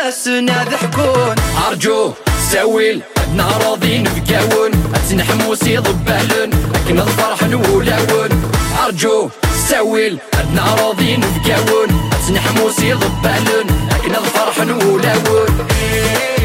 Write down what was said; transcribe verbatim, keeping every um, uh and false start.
ناسنا ضحكون. أرجو ساويل عدنا راضي نبقاون، أتنحموسي ضبالن لكن الفرح نولاون. أرجو ساويل عدنا راضي نبقاون، أتنحموسي ضبالن لكن الفرح نولاون.